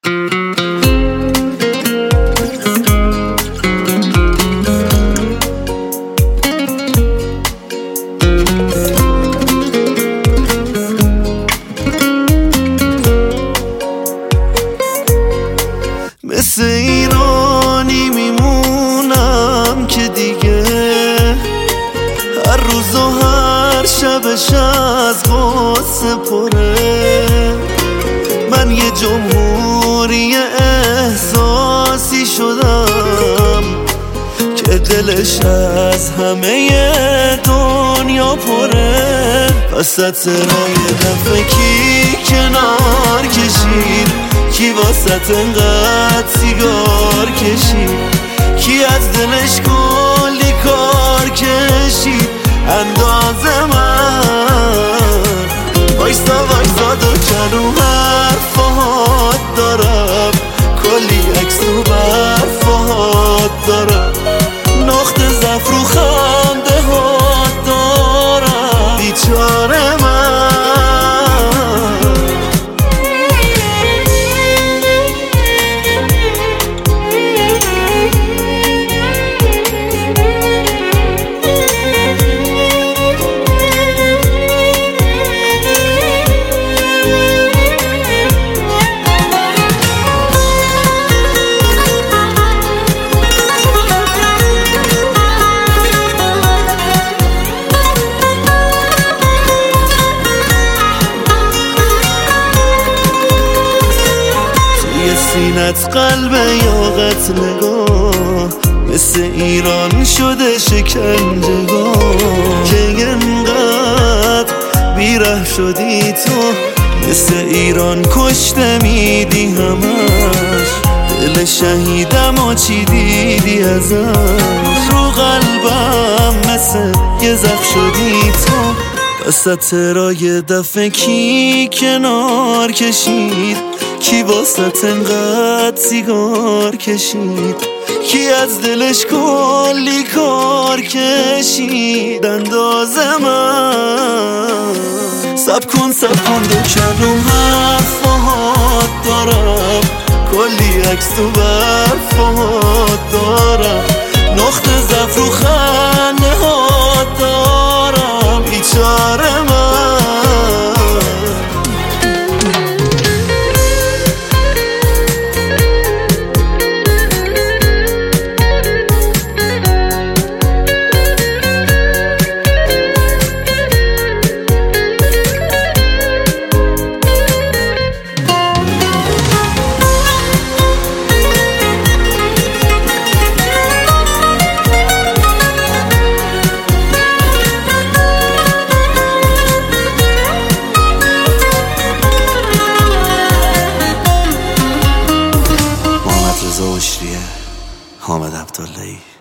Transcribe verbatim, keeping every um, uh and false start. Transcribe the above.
مثل ایرانی میمونم که دیگه هر روز و هر شبش از غصه پره. من یه جمهوری احساسی شدم که دلش از همه دنیا پره. وسط رای دفعه کی کنار کشید، کی واسط انقدر سیگار کشید، کی از دلش کلی کار کشید اندازه من. وایستا وایستا دو کلو حرفات دارم، کلی عکس تو برفات دارم، نقطه ضعف رو خنده هات دارم. بیچاره من سینت قلب یاقت نگاه، مثل ایران شده شکنجهگاه که انقدر بیره شدی تو. مثل ایران کشته میدی همش، دل شهیدم و چی دیدی ازش. رو قلبم مثل یه زخم شدی تو. وسط رای دفعه کی کنار کشید، کی واسط انقدر سیگار کشید، کی از دلش کلی کار کشید اندازه من. سب کن سب کن دو کلو حرفات دارم، کلی عکس تو برفات دارم، نقطه ضعف رو خنده هات دارم. بیچاره من حامد عبداللهی.